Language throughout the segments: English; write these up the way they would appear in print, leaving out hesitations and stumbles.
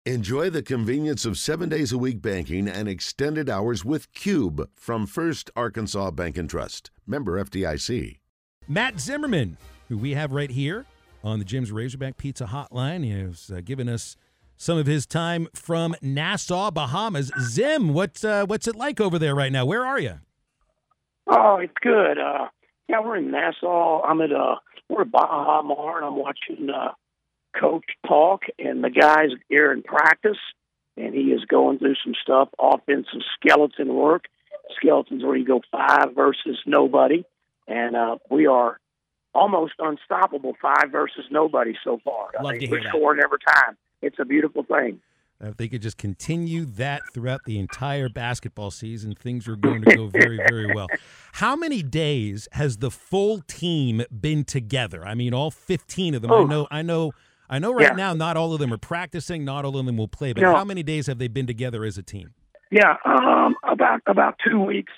Enjoy the convenience of 7 days a week banking and extended hours with Cube from First Arkansas Bank and Trust. Member FDIC. Matt Zimmerman, who we have right here on the Jim's Razorback Pizza Hotline, he has given us some of his time from Nassau, Bahamas. Zim, what's it like over there right now? Where are you? Oh, it's good. We're in Nassau. We're at Baja Mar, and I'm watching Coach talk, and the guy's here in practice, and he is going through some stuff, offensive skeleton work. Skeletons where you go 5 versus nobody, and we are almost unstoppable 5 versus nobody so far. Love to hear we're that. scoring every time. It's a beautiful thing. If they could just continue that throughout the entire basketball season, things are going to go very, very well. How many days has the full team been together? I mean, all 15 of them. Oh. I know right now not all of them are practicing, not all of them will play, but how many days have they been together as a team? Yeah, about 2 weeks.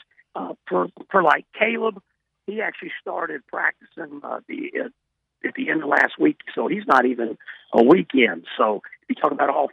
For like Caleb, he actually started practicing at the end of last week, so he's not even a weekend. So you talk about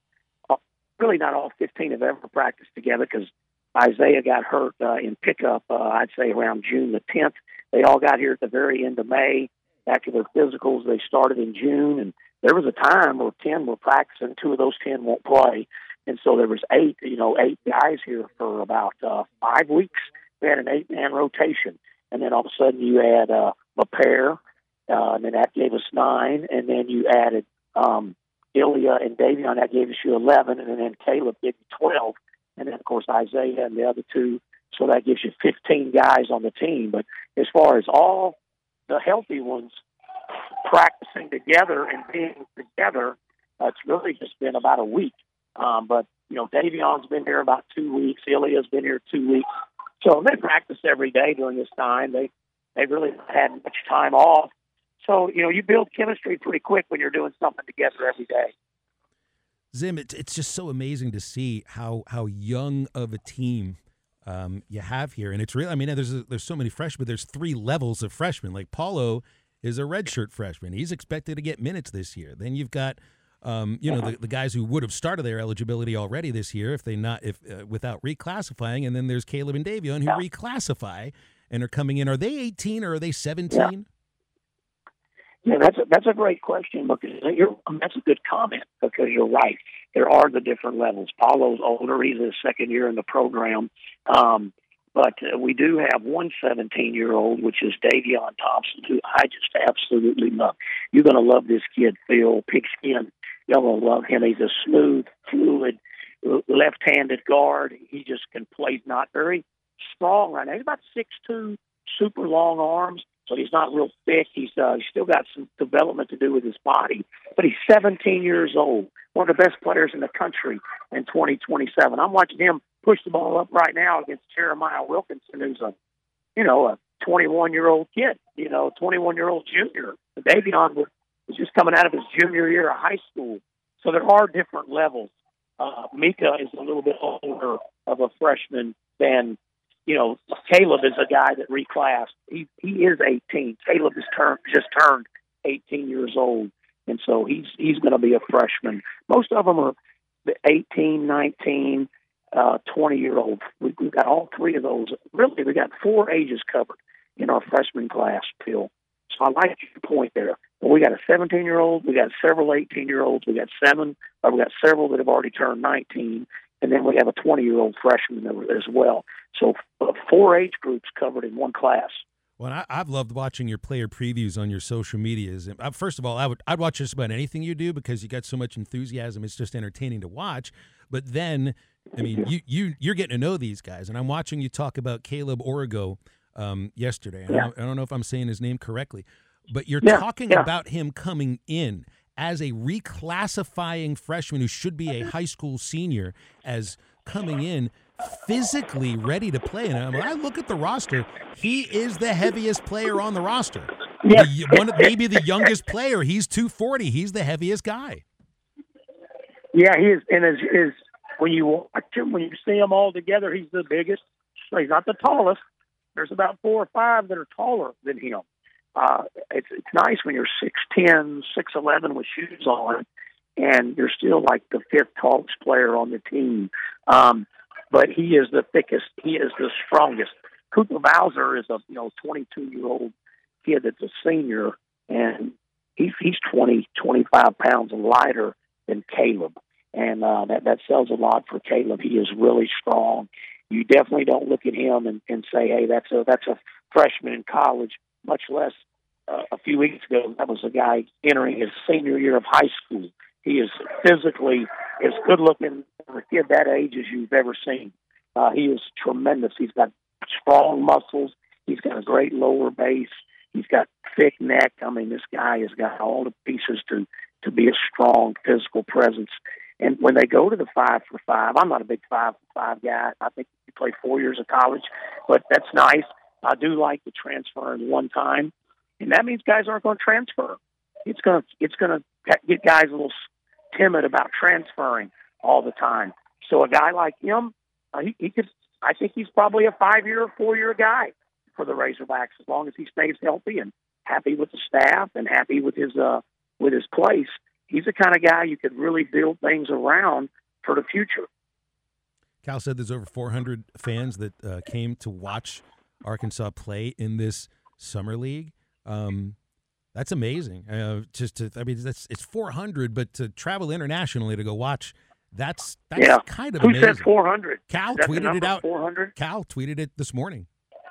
really not all 15 have ever practiced together because Isaiah got hurt in pickup, I'd say around June the 10th. They all got here at the very end of May. After their physicals, they started in June, and there was a time where 10 were practicing. 2 of those 10 won't play. And so there was 8 guys here for about 5 weeks. We had an 8-man rotation. And then all of a sudden you add a pair, and then that gave us 9. And then you added Ilya and Davion, that gave us you 11. And then Caleb gave you 12. And then, of course, Isaiah and the other 2. So that gives you 15 guys on the team. But as far as all the healthy ones practicing together and being together, it's really just been about a week. But Davion's been here about 2 weeks. Ilya's been here 2 weeks. So they practice every day during this time. They really haven't had much time off. So, you build chemistry pretty quick when you're doing something together every day. Zim, it's just so amazing to see how young of a team you have here. And it's really, I mean, there's so many freshmen. There's 3 levels of freshmen. Like Paulo is a redshirt freshman. He's expected to get minutes this year. Then you've got the guys who would have started their eligibility already this year without reclassifying, and then there's Caleb and Davion who reclassify and are coming in. Are they 18 or are they 17? Yeah, that's a great question because that's a good comment because you're right. There are the different levels. Paulo's older; he's his second year in the program, but we do have one 17-year-old, which is Davion Thompson, who I just absolutely love. You're going to love this kid, Phil Pigskin. You're going to love him. He's a smooth, fluid, left-handed guard. He just can play. Not very strong right now. He's about 6'2", super long arms. But he's not real thick. He's still got some development to do with his body. But he's 17 years old, one of the best players in the country in 2027. I'm watching him push the ball up right now against Jeremiah Wilkinson, who's a 21-year-old kid, 21-year-old junior. Davion was just coming out of his junior year of high school. So there are different levels. Mika is a little bit older of a freshman than Caleb is a guy that reclassed. He is 18. Caleb just turned 18 years old, and so he's going to be a freshman. Most of them are 18, 19, 20-year-old. We've got all 3 of those. Really, we got 4 ages covered in our freshman class, Phil. So I like your point there. But we got a 17-year-old. We got several 18-year-olds. We got several that have already turned 19. And then we have a 20-year-old freshman as well. So 4 age groups covered in one class. Well, I've loved watching your player previews on your social medias. First of all, I'd watch just about anything you do because you got so much enthusiasm. It's just entertaining to watch. But then, I mean, you're getting to know these guys. And I'm watching you talk about Caleb Origo yesterday. And I don't know if I'm saying his name correctly. But you're talking about him coming in as a reclassifying freshman who should be a high school senior, as coming in physically ready to play. And when I look at the roster, he is the heaviest player on the roster. Yeah. Maybe the youngest player. He's 240. He's the heaviest guy. Yeah, he is. And when you watch him, when you see them all together, he's the biggest. He's not the tallest. There's about 4 or 5 that are taller than him. It's nice when you're 6'10", 6'11" with shoes on, and you're still like the fifth tallest player on the team. But he is the thickest. He is the strongest. Cooper Bowser is a 22-year-old kid that's a senior, and he's 25 pounds lighter than Caleb, and that sells a lot for Caleb. He is really strong. You definitely don't look at him and say, hey, that's a freshman in college, much less a few weeks ago, that was a guy entering his senior year of high school. He is physically as good-looking for a kid that age as you've ever seen. He is tremendous. He's got strong muscles. He's got a great lower base. He's got thick neck. I mean, this guy has got all the pieces to be a strong physical presence. And when they go to the 5-for-5, I'm not a big 5-for-5 guy. I think you play 4 years of college, but that's nice. I do like the transfer in one time, and that means guys aren't going to transfer. It's going to get guys a little timid about transferring all the time. So a guy like him, he could. I think he's probably a 5-year or 4-year guy for the Razorbacks as long as he stays healthy and happy with the staff and happy with his place. He's the kind of guy you could really build things around for the future. Cal said there's over 400 fans that came to watch Arkansas play in this summer league. That's amazing. It's 400, but to travel internationally to go watch, that's kind of amazing. Who said 400? Cal tweeted it out. 400. Cal tweeted it this morning.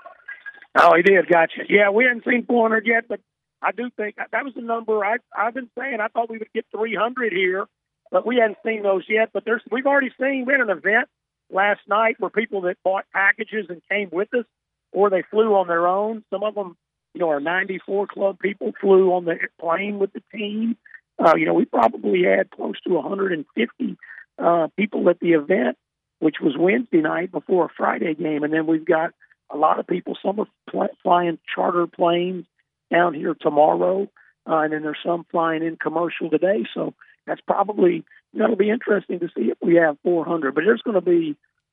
Oh, he did. Gotcha. Yeah, we haven't seen 400 yet, but I do think that was the number I've been saying. I thought we would get 300 here, but we hadn't seen those yet. But we had an event last night where people that bought packages and came with us, or they flew on their own. Some of them, our 94 club people flew on the plane with the team. We probably had close to 150 people at the event, which was Wednesday night before a Friday game. And then we've got a lot of people. Some are flying charter planes down here tomorrow, and then there's some flying in commercial today. So that's probably, that'll be interesting to see if we have 400. But there's going to be,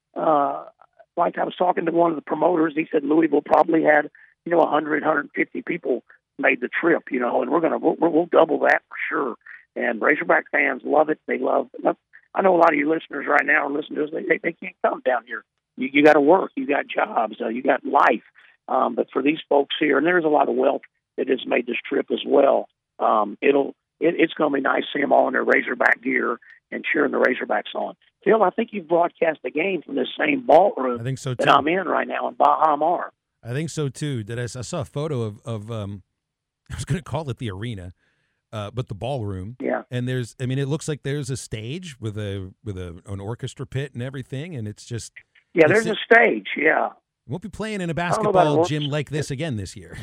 like I was talking to one of the promoters, he said Louisville probably had, 100, 150 people made the trip, and we'll double that for sure. And Razorback fans love it. They love it. I know a lot of you listeners right now are listening to us. They can't come down here. You got to work. You got jobs. You got life. But for these folks here, and there's a lot of wealth that has made this trip as well. It's going to be nice to see them all in their Razorback gear and cheering the Razorbacks on. Phil, I think you've broadcast the game from this same ballroom I think so too. that I'm in right now in Baha Mar. I think so too. I saw a photo of I was going to call it the arena, but the ballroom. Yeah. And it looks like there's a stage with an orchestra pit and everything, and it's just. Yeah, there's a stage. Yeah. Won't be playing in a basketball gym like this again this year.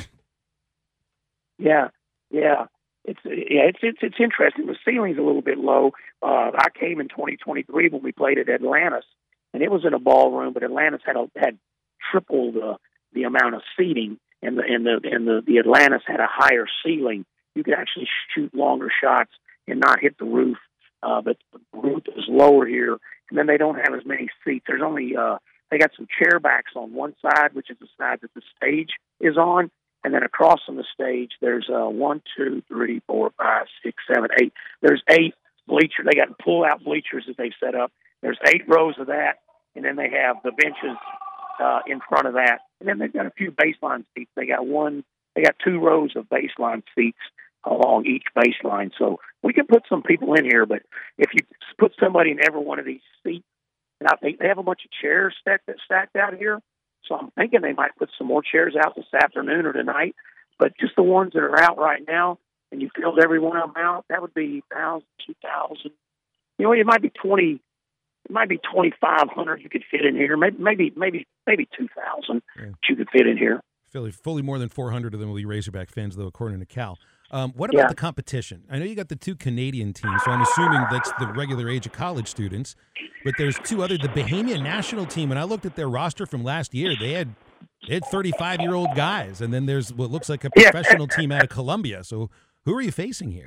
Yeah. It's interesting. The ceiling's a little bit low. I came in 2023 when we played at Atlantis, and it was in a ballroom, but Atlantis had triple the amount of seating, and the Atlantis had a higher ceiling. You could actually shoot longer shots and not hit the roof. But the roof is lower here, and then they don't have as many seats. There's only they got some chair backs on one side, which is the side that the stage is on. And then across from the stage, there's 1, 2, 3, 4, 5, 6, 7, 8. There's 8 bleachers. They got pull-out bleachers that they set up. There's 8 rows of that, and then they have the benches in front of that. And then they've got a few baseline seats. They got 2 rows of baseline seats along each baseline. So we can put some people in here, but if you put somebody in every one of these seats, and I think they have a bunch of chairs stacked out here. So I'm thinking they might put some more chairs out this afternoon or tonight. But just the ones that are out right now, and you filled every one of them out, that would be 1,000, 2,000. It might be 20. It might be 2,500 you could fit in here. Maybe 2,000 you could fit in here. Fully more than 400 of them will be Razorback fans, though, according to Cal. What about the competition? I know you got the 2 Canadian teams, so I'm assuming that's the regular age of college students. But there's 2 other, the Bahamian national team, and I looked at their roster from last year. They had 35-year-old guys, and then there's what looks like a professional team out of Columbia. So who are you facing here?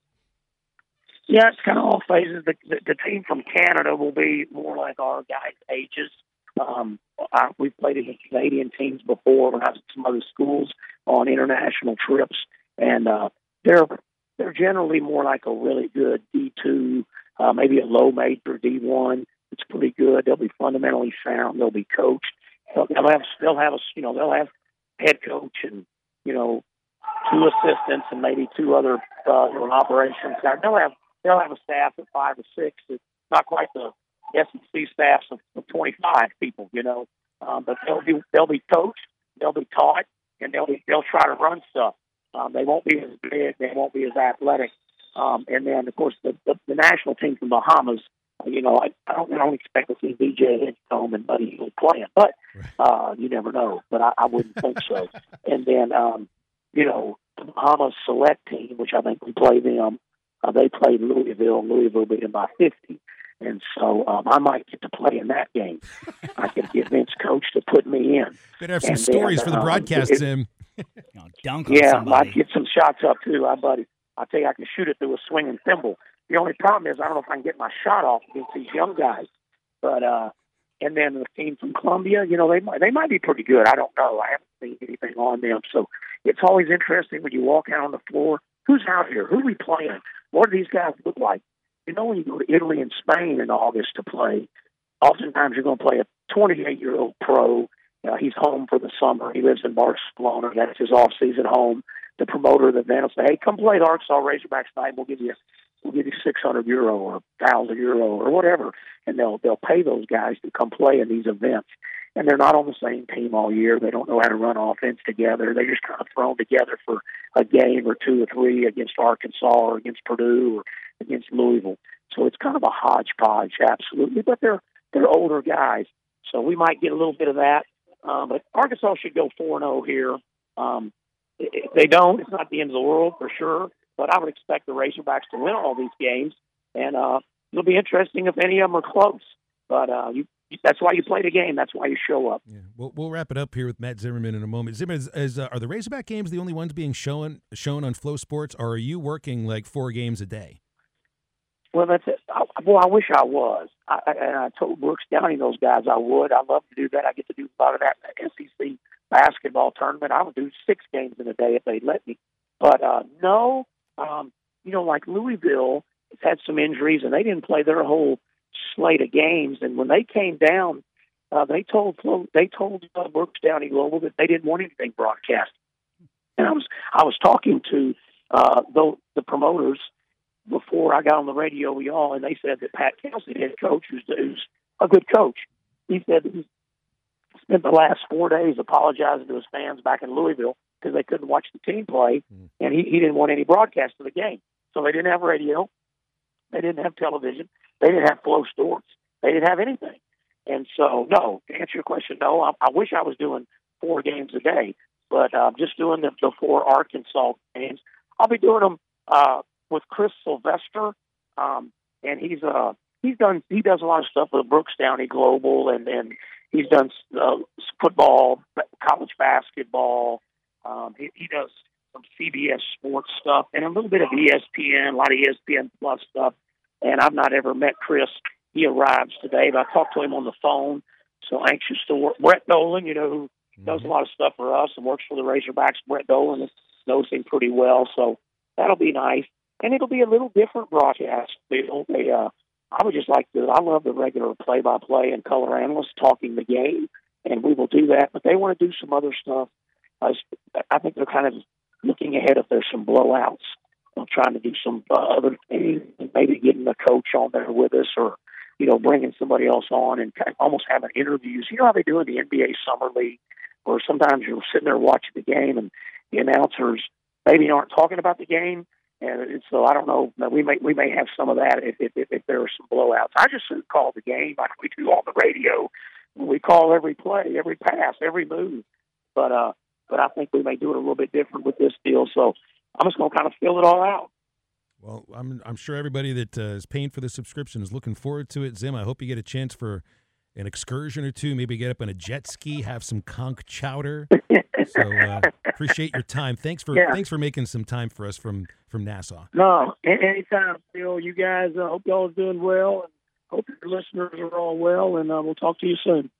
Yeah, it's kind of all phases. The team from Canada will be more like our guys' ages. We've played against Canadian teams before when I was at some other schools on international trips, and they're they're generally more like a really good D2, maybe a low major D1. It's pretty good. They'll be fundamentally sound. They'll be coached. They'll have head coach and, 2 assistants and maybe 2 other operations guys. They'll have a staff of 5 or 6. It's not quite the SEC staffs of 25 people, but they'll be coached, they'll be taught, and they'll try to run stuff. They won't be as big, they won't be as athletic, and then of course the national team from Bahamas. I don't expect to see BJ Hinscombe and Buddy Hield playing, but you never know. But I wouldn't think so. And then the Bahamas select team, which I think we play them. They played Louisville. Louisville beat them by 50. And so I might get to play in that game. I could get Vince Coach to put me in. Better have some stories for the broadcast, Tim. Dunk on yeah, somebody. I'd get some shots up too, buddy. I tell you, I can shoot it through a swinging thimble. The only problem is I don't know if I can get my shot off against these young guys. But and then the team from Columbia, they might be pretty good. I don't know. I haven't seen anything on them. So it's always interesting when you walk out on the floor. Who's out here? Who are we playing? What do these guys look like? When you go to Italy and Spain in August to play, oftentimes you're going to play a 28-year-old pro. He's home for the summer. He lives in Barcelona. That's his off-season home. The promoter of the event will say, "Hey, come play the Arkansas Razorbacks tonight. We'll give you €600 or €1,000 or whatever," and they'll pay those guys to come play in these events. And they're not on the same team all year. They don't know how to run offense together. They're just kind of thrown together for a game or 2 or 3 against Arkansas or against Purdue or against Louisville. So it's kind of a hodgepodge, absolutely. But they're older guys, so we might get a little bit of that. But Arkansas should go 4-0 here. If they don't, it's not the end of the world for sure. But I would expect the Razorbacks to win all these games, and it'll be interesting if any of them are close. But that's why you play the game. That's why you show up. Yeah, we'll wrap it up here with Matt Zimmerman in a moment. Zimmerman, are the Razorback games the only ones being shown on Flow Sports, or are you working like 4 games a day? Well, that's it. I wish I was. I told Brooks Downey those guys I would. I love to do that. I get to do a lot of that SEC basketball tournament. I would do 6 games in a day if they'd let me. But no, like Louisville has had some injuries, and they didn't play their whole slate of games. And when they came down, they told Brooks Downey Global that they didn't want anything broadcast. And I was talking to the promoters before I got on the radio with y'all, and they said that Pat Kelsey, the head coach, who's a good coach, he said that he spent the last 4 days apologizing to his fans back in Louisville because they couldn't watch the team play, and he didn't want any broadcast of the game. So they didn't have radio, they didn't have television, they didn't have Flow Sports, they didn't have anything. And so, no, to answer your question, no, I wish I was doing 4 games a day, but just doing the 4 Arkansas games. I'll be doing them with Chris Sylvester, and he does a lot of stuff with Brooks Downey Global, and he's done football, college basketball. He does some CBS sports stuff and a little bit of ESPN, a lot of ESPN Plus stuff. And I've not ever met Chris. He arrives today, but I talked to him on the phone. So anxious to work. Brett Dolan, who does a lot of stuff for us and works for the Razorbacks. Brett Dolan knows him pretty well, so that'll be nice. And it'll be a little different broadcast. I would just like I love the regular play-by-play and color analysts talking the game, and we will do that. But they want to do some other stuff. I think they're kind of looking ahead if there's some blowouts. They're trying to do some other things, and maybe getting the coach on there with us, or bringing somebody else on and kind of almost having interviews. You know how they do in the NBA Summer League, where sometimes you're sitting there watching the game and the announcers maybe aren't talking about the game. And so I don't know. We may have some of that if there are some blowouts. I just call the game like we do on the radio. We call every play, every pass, every move. But I think we may do it a little bit different with this deal. So I'm just going to kind of fill it all out. Well, I'm sure everybody that is paying for the subscription is looking forward to it. Zim, I hope you get a chance for an excursion or two, maybe get up on a jet ski, have some conch chowder. So appreciate your time. Thanks for making some time for us from Nassau. No, anytime, Phil. You guys, hope y'all are doing well, and hope your listeners are all well, and we'll talk to you soon.